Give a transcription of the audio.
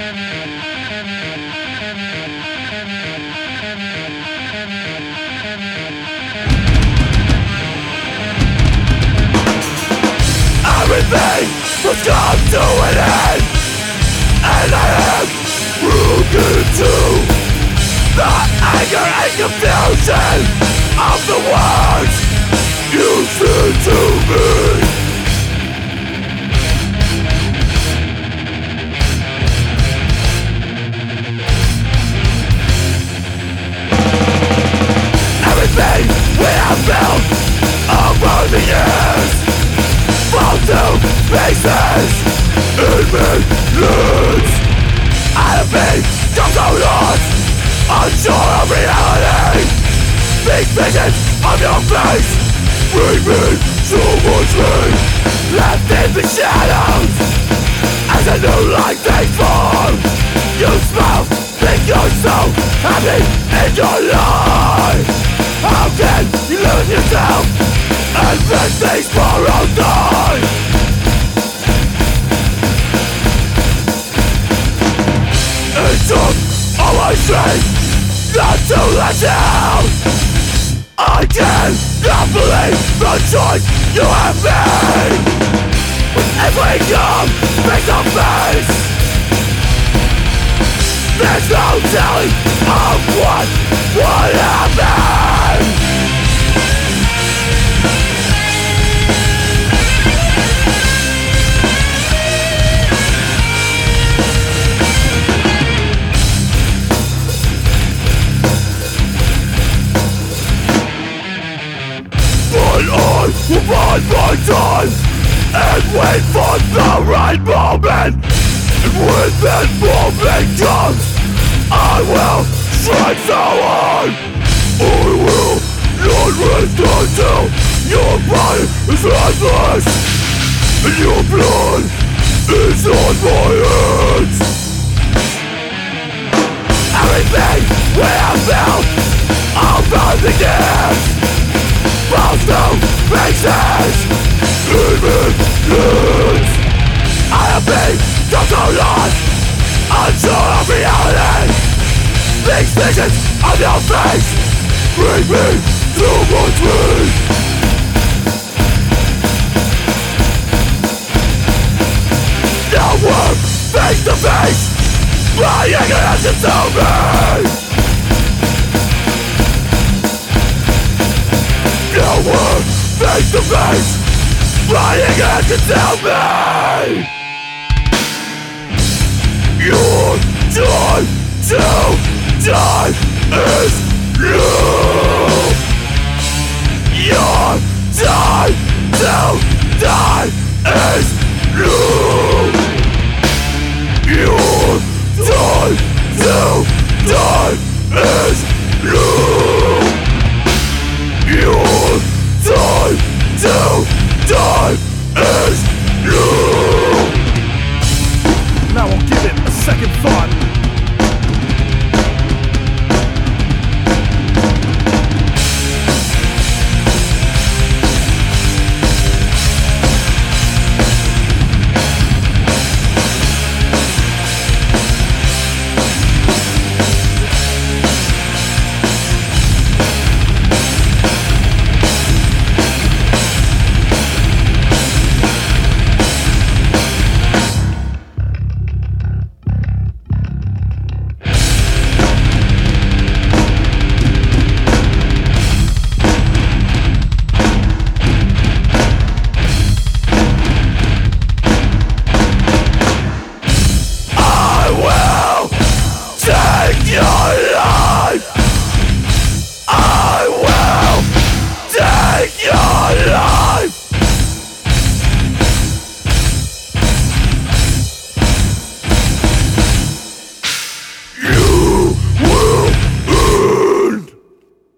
Everything must come to an end, and I am broken too. The anger and confusion of the words you said to me. Everything we have built over the years fall to pieces in millions. I have been so lost, unsure of reality. These visions of your face bring me so much pain. Left in the shadows as a new light takes form. You smile, think you're so happy in your life. How can you lose yourself and make things borrowed time? It took all my strength not to let down. I cannot believe the choice you have made. With every come face to face, there's no telling of what would happen. But I will bide my time and wait for the right moment. And when that moment comes, I will strike so hard. I will not rest until your body is lifeless and your blood is on my hands. Everything we have built over the years falls to pieces in millions. I have been so lost, unsure of reality. These visions of your face bring me so much pain. Now we're face to face, my anger has consumed me. Now we're face to face, my anger has consumed me. Your time to die is new. Your time to die is new. Your time to die is new. Your time to die is new. Now I'll give it a second thought.